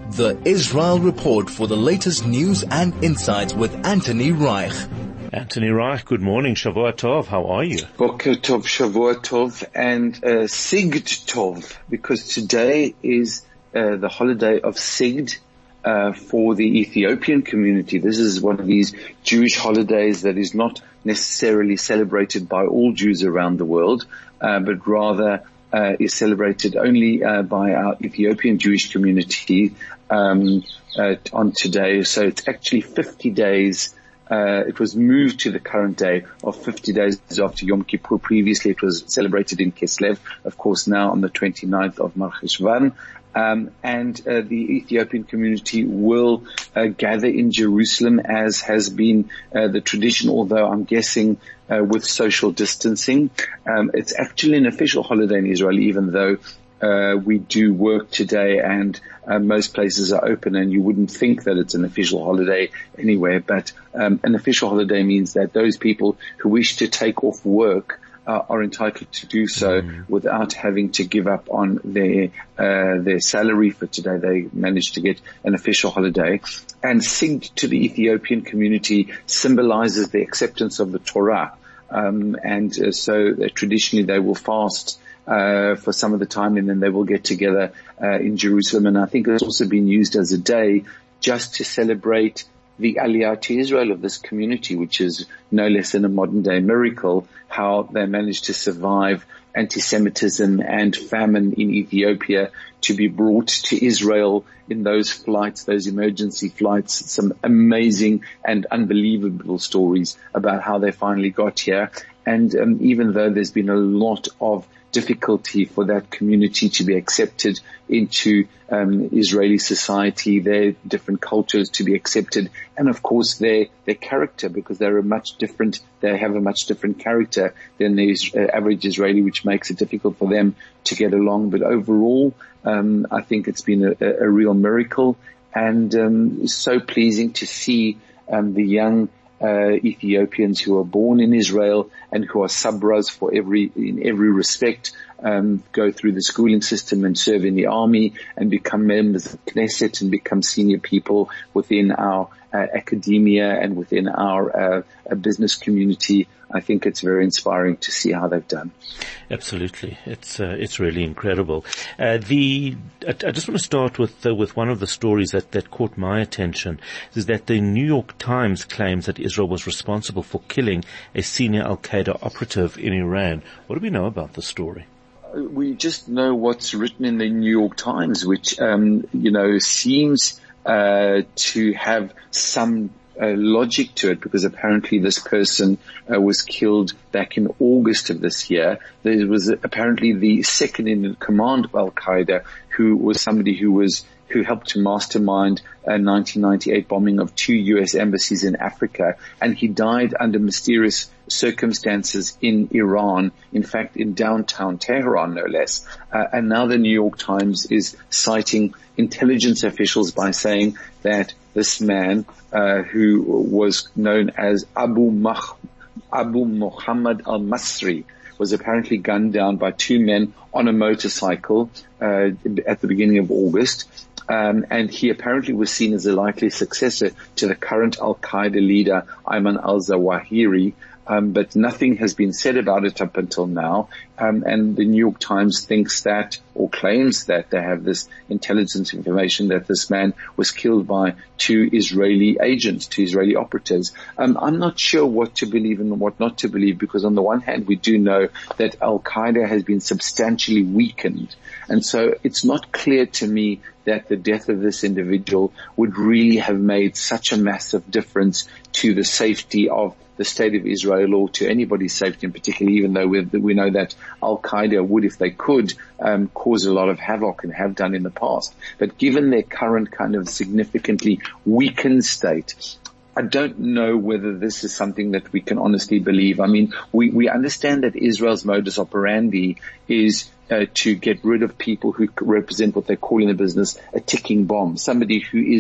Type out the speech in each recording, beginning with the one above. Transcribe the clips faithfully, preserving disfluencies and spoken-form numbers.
The Israel Report for the latest news and insights with Anthony Reich. Anthony Reich, good morning. Shavua Tov, how are you? Boker Tov, Shavua Tov, and uh, Sigd Tov, because today is uh, the holiday of Sigd uh, for the Ethiopian community. This is one of these Jewish holidays that is not necessarily celebrated by all Jews around the world, uh, but rather uh, is celebrated only uh, by our Ethiopian Jewish community um, uh, on today. So it's actually fifty days. Uh, it was moved to the current day of fifty days after Yom Kippur. Previously it was celebrated in Kislev, of course now on the twenty-ninth of Mar Cheshvan. Um, and uh, the Ethiopian community will uh, gather in Jerusalem as has been uh, the tradition, although I'm guessing uh, with social distancing. Um, it's actually an official holiday in Israel, even though Uh, we do work today and uh, most places are open, and you wouldn't think that it's an official holiday anywhere, but um, an official holiday means that those people who wish to take off work uh, are entitled to do so mm. without having to give up on their uh, their salary for today. They managed to get an official holiday. And Sigd to the Ethiopian community symbolizes the acceptance of the Torah, um, and uh, so uh, traditionally they will fast Uh, for some of the time, and then they will get together uh, in Jerusalem. And I think it's also been used as a day just to celebrate the Aliyah to Israel of this community, which is no less than a modern day miracle, how they managed to survive anti-Semitism and famine in Ethiopia, to be brought to Israel in those flights, those emergency flights. Some amazing and unbelievable stories about how they finally got here. And um, even though there's been a lot of difficulty for that community to be accepted into um, Israeli society, their different cultures to be accepted, and of course their their character, because they're a much different, they have a much different character than the uh, average Israeli, which makes it difficult for them to get along. But overall, um, I think it's been a, a real miracle, and um, so pleasing to see um, the young Uh, Ethiopians who are born in Israel and who are sabras for every, in every respect, um, go through the schooling system and serve in the army and become members of Knesset and become senior people within our uh, academia and within our uh, uh, business community. I think it's very inspiring to see how they've done. Absolutely. It's, uh, it's really incredible. Uh, the, I, I just want to start with, uh, with one of the stories that, that caught my attention, is that the New York Times claims that Israel was responsible for killing a senior Al-Qaeda operative in Iran. What do we know about the story? We just know what's written in the New York Times, which, um, you know, seems, uh, to have some Uh, logic to it, because apparently this person uh, was killed back in August of this year. There was apparently the second in command of Al-Qaeda, who was somebody who was who helped to mastermind a nineteen ninety-eight bombing of two U S embassies in Africa, and he died under mysterious circumstances in Iran, in fact in downtown Tehran no less. Uh, and now the New York Times is citing intelligence officials by saying that this man, uh, who was known as Abu Mah, Abu Muhammad al-Masri, was apparently gunned down by two men on a motorcycle uh, at the beginning of August. Um, and he apparently was seen as a likely successor to the current Al-Qaeda leader, Ayman al-Zawahiri. Um, but nothing has been said about it up until now. Um, and the New York Times thinks that, or claims that they have this intelligence information that this man was killed by two Israeli agents, two Israeli operatives. Um, I'm not sure what to believe and what not to believe, because on the one hand, we do know that Al-Qaeda has been substantially weakened. And so it's not clear to me that the death of this individual would really have made such a massive difference to the safety of the state of Israel or to anybody's safety in particular, even though we we know that Al-Qaeda would, if they could, um, cause a lot of havoc and have done in the past. But given their current kind of significantly weakened state, I don't know whether this is something that we can honestly believe. I mean, we, we understand that Israel's modus operandi is uh, to get rid of people who represent what they call in the business a ticking bomb, somebody who is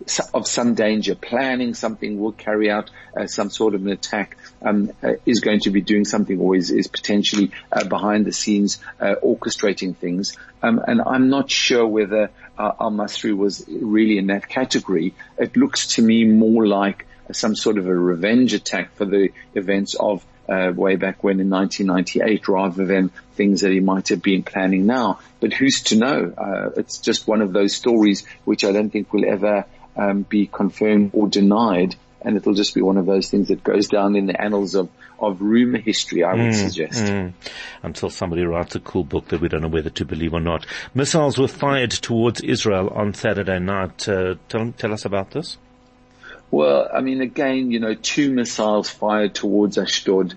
of some danger, planning something, will carry out uh, some sort of an attack, um, uh, is going to be doing something, or is, is potentially uh, behind the scenes uh, orchestrating things. Um, and I'm not sure whether uh, al-Masri was really in that category. It looks to me more like some sort of a revenge attack for the events of uh, way back when in nineteen ninety-eight, rather than things that he might have been planning now. But who's to know? Uh, it's just one of those stories which I don't think will ever um, be confirmed or denied, and it'll just be one of those things that goes down in the annals of, of rumor history, I would mm, suggest. Mm. Until somebody writes a cool book that we don't know whether to believe or not. Missiles were fired towards Israel on Saturday night. Uh, tell, tell us about this. Well, I mean, again, you know, two missiles fired towards Ashdod,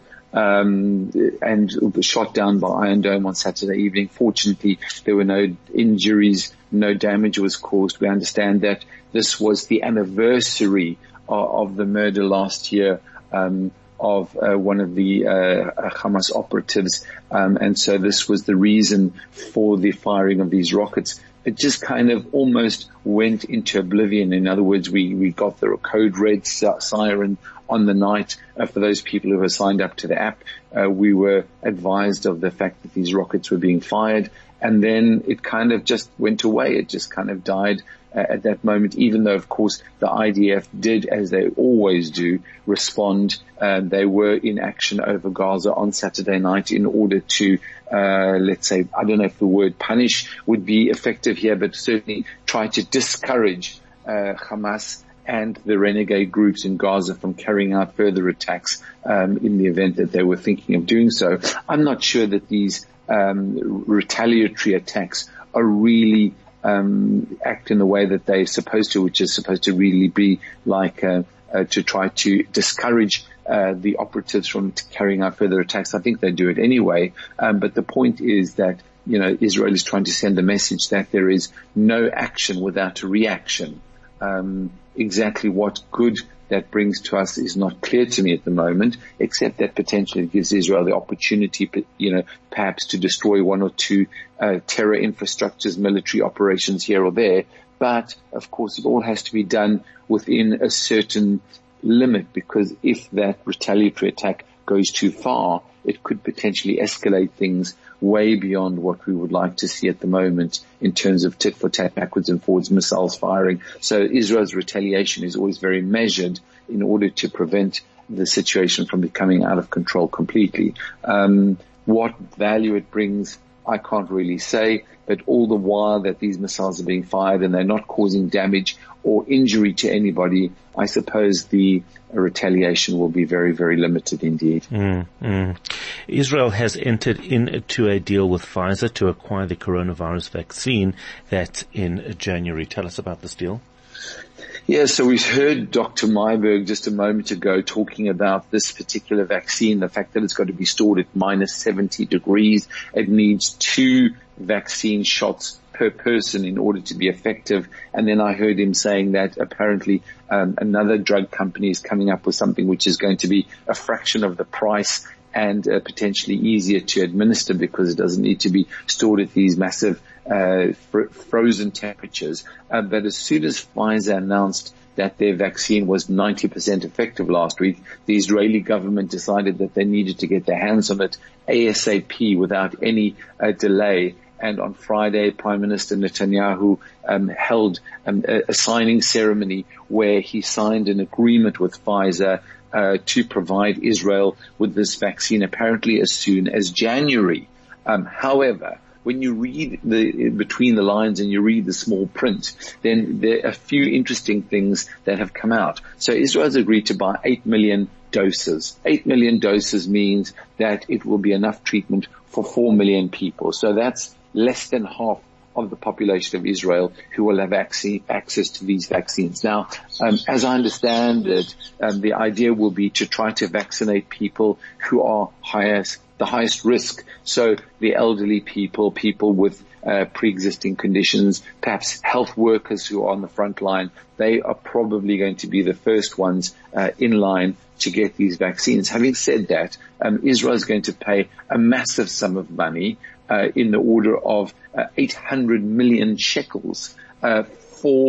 um, and shot down by Iron Dome on Saturday evening. Fortunately, there were no injuries, no damage was caused. We understand that this was the anniversary of, of the murder last year, um, of uh, one of the uh, Hamas operatives, um, and so this was the reason for the firing of these rockets. It just kind of almost went into oblivion. In other words, we, we got the code red siren on the night. Uh, for those people who have signed up to the app, uh, we were advised of the fact that these rockets were being fired, and then it kind of just went away. It just kind of died uh, at that moment, even though, of course, the I D F did, as they always do, respond. Uh, they were in action over Gaza on Saturday night in order to Uh, let's say, I don't know if the word punish would be effective here, but certainly try to discourage uh, Hamas and the renegade groups in Gaza from carrying out further attacks um, in the event that they were thinking of doing so. I'm not sure that these um, retaliatory attacks are really um, act in the way that they're supposed to, which is supposed to really be like uh, uh, to try to discourage Uh, the operatives from t- carrying out further attacks. I think they do it anyway. Um, but the point is that, you know, Israel is trying to send a message that there is no action without a reaction. Um, exactly what good that brings to us is not clear to me at the moment, except that potentially it gives Israel the opportunity, you know, perhaps to destroy one or two uh, terror infrastructures, military operations here or there. But, of course, it all has to be done within a certain limit, because if that retaliatory attack goes too far, it could potentially escalate things way beyond what we would like to see at the moment in terms of tit for tat, backwards and forwards missiles firing. So Israel's retaliation is always very measured in order to prevent the situation from becoming out of control completely. Um, what value it brings, I can't really say, but all the while that these missiles are being fired and they're not causing damage or injury to anybody, I suppose the retaliation will be very, very limited indeed. Mm, mm. Israel has entered into a deal with Pfizer to acquire the coronavirus vaccine. That's in January. Tell us about this deal. Yeah, so we heard Doctor Myberg just a moment ago talking about this particular vaccine, the fact that it's got to be stored at minus seventy degrees. It needs two vaccine shots per person in order to be effective. And then I heard him saying that apparently um, another drug company is coming up with something which is going to be a fraction of the price and uh, potentially easier to administer because it doesn't need to be stored at these massive uh, fr- frozen temperatures. Uh, but as soon as Pfizer announced that their vaccine was ninety percent effective last week, the Israeli government decided that they needed to get their hands on it ASAP without any uh, delay. And on Friday, Prime Minister Netanyahu um, held um, a, a signing ceremony where he signed an agreement with Pfizer uh, to provide Israel with this vaccine apparently as soon as January. Um, however, when you read the between the lines and you read the small print, then there are a few interesting things that have come out. So Israel's agreed to buy eight million doses. eight million doses means that it will be enough treatment for four million people. So that's less than half of the population of Israel who will have access to these vaccines. Now, um, as I understand it, um, the idea will be to try to vaccinate people who are highest, the highest risk. So the elderly people, people with uh, pre-existing conditions, perhaps health workers who are on the front line, they are probably going to be the first ones uh, in line to get these vaccines. Having said that, um, Israel is going to pay a massive sum of money uh, in the order of uh, eight hundred million shekels uh, for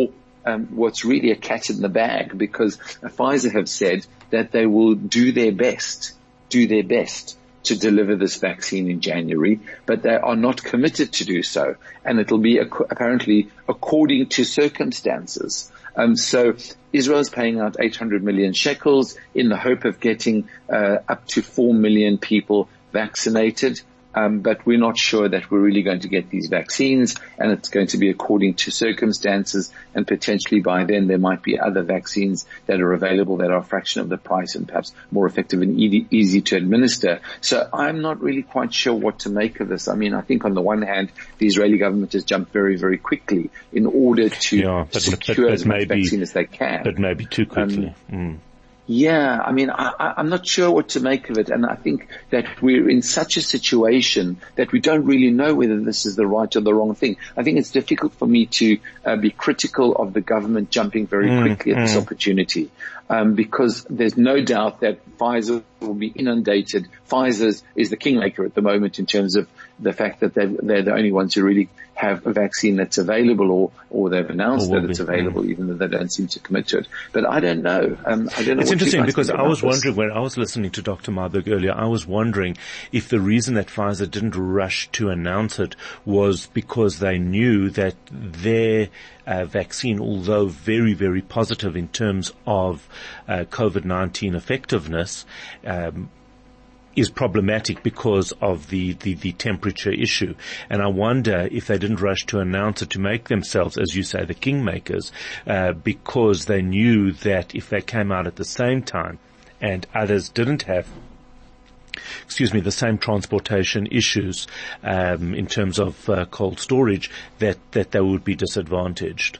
um, what's really a cat in the bag, because Pfizer have said that they will do their best, do their best to deliver this vaccine in January, but they are not committed to do so. And it'll be ac- apparently according to circumstances. Um, so Israel is paying out eight hundred million shekels in the hope of getting uh, up to four million people vaccinated. Um, but we're not sure that we're really going to get these vaccines, and it's going to be according to circumstances, and potentially by then there might be other vaccines that are available that are a fraction of the price and perhaps more effective and e- easy to administer. So I'm not really quite sure what to make of this. I mean, I think on the one hand, the Israeli government has jumped very, very quickly in order to yeah, but, secure but, but as much maybe, vaccine as they can. But maybe too quickly. Um, mm. Yeah, I mean, I, I'm not sure what to make of it, and I think that we're in such a situation that we don't really know whether this is the right or the wrong thing. I think it's difficult for me to uh, be critical of the government jumping very mm, quickly at mm. this opportunity, um, because there's no doubt that Pfizer will be inundated. Pfizer is the kingmaker at the moment in terms of the fact that they're, they're the only ones who really have a vaccine that's available, or, or they've announced or that it's be, available, mm. even though they don't seem to commit to it. But I don't know. Um, I don't know. It's interesting because I was this. wondering when I was listening to Doctor Marburg earlier, I was wondering if the reason that Pfizer didn't rush to announce it was because they knew that their uh, vaccine, although very, very positive in terms of uh, COVID nineteen effectiveness, um, is problematic because of the, the, the temperature issue. And I wonder if they didn't rush to announce it to make themselves, as you say, the kingmakers, uh, because they knew that if they came out at the same time and others didn't have, excuse me, the same transportation issues, um, in terms of uh, cold storage, that, that they would be disadvantaged.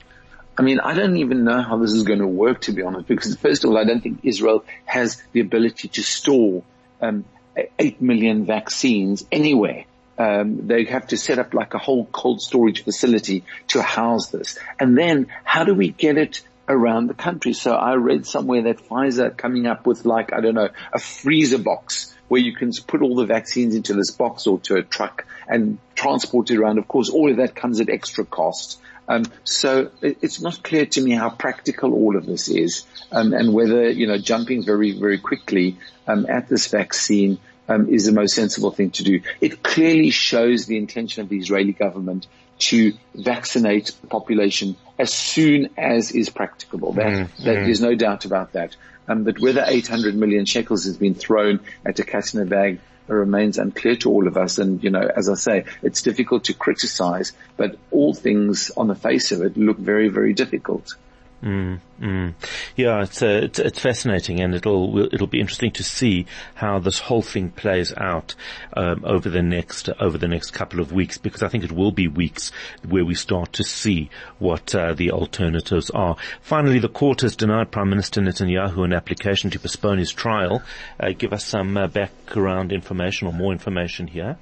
I mean, I don't even know how this is going to work, to be honest, because first of all, I don't think Israel has the ability to store Um, eight million vaccines anywhere. Um, they have to set up like a whole cold storage facility to house this. And then how do we get it around the country? So I read somewhere that Pfizer are coming up with like, I don't know, a freezer box where you can put all the vaccines into this box or to a truck and transport it around. Of course, all of that comes at extra cost. Um, so it, it's not clear to me how practical all of this is, um, and whether, you know, jumping very, very quickly um, at this vaccine um, is the most sensible thing to do. It clearly shows the intention of the Israeli government to vaccinate the population as soon as is practicable. That, mm, that mm. There's no doubt about that. Um, but whether eight hundred million shekels has been thrown at a cat in a bag remains unclear to all of us. And, you know, as I say, it's difficult to criticize, but all things on the face of it look very, very difficult. Mm, mm. Yeah, it's, uh, it's it's fascinating, and it'll it'll be interesting to see how this whole thing plays out um, over the next over the next couple of weeks, because I think it will be weeks where we start to see what uh, the alternatives are. Finally, the court has denied Prime Minister Netanyahu an application to postpone his trial. Uh, give us some uh, background information or more information here.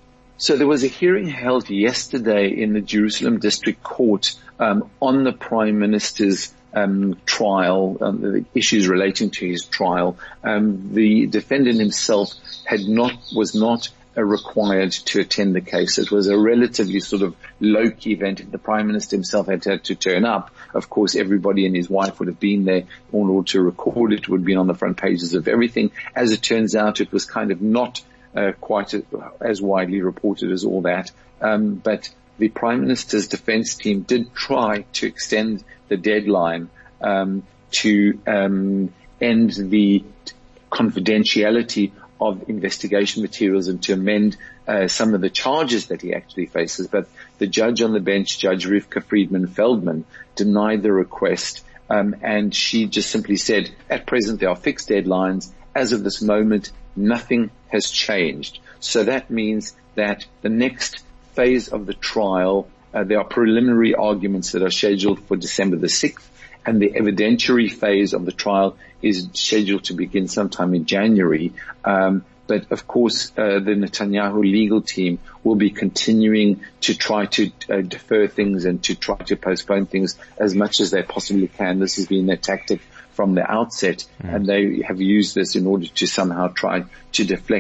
So there was a hearing held yesterday in the Jerusalem District Court um, on the Prime Minister's um, trial, um, the issues relating to his trial. Um, the defendant himself had not, was not uh, required to attend the case. It was a relatively sort of low-key event. If the Prime Minister himself had had to turn up, of course everybody and his wife would have been there in order to record it, would have been on the front pages of everything. As it turns out, it was kind of not Uh, quite a, as widely reported as all that. Um, but the Prime Minister's defense team did try to extend the deadline um, to um, end the confidentiality of investigation materials and to amend uh, some of the charges that he actually faces. But the judge on the bench, Judge Rivka Friedman Feldman, denied the request, um, and she just simply said, at present there are fixed deadlines. As of this moment, nothing has changed. So that means that the next phase of the trial, uh, there are preliminary arguments that are scheduled for December the sixth, and the evidentiary phase of the trial is scheduled to begin sometime in January. Um, but of course, uh, the Netanyahu legal team will be continuing to try to uh, defer things and to try to postpone things as much as they possibly can. This has been their tactic from the outset, mm. and they have used this in order to somehow try to deflect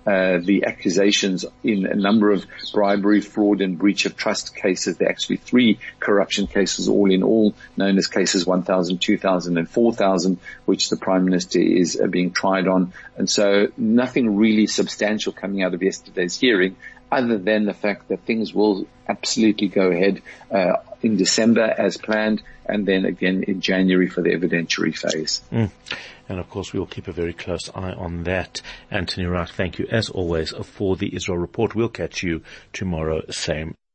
uh, the accusations in a number of bribery, fraud, and breach of trust cases. There are actually three corruption cases, all in all, known as cases one thousand, two thousand, and four thousand, which the Prime Minister is uh, being tried on. And so nothing really substantial coming out of yesterday's hearing, other than the fact that things will absolutely go ahead uh, in December as planned, and then again in January for the evidentiary phase. Mm. And of course, we will keep a very close eye on that. Anthony Wright, thank you as always for the Israel Report. We'll catch you tomorrow, same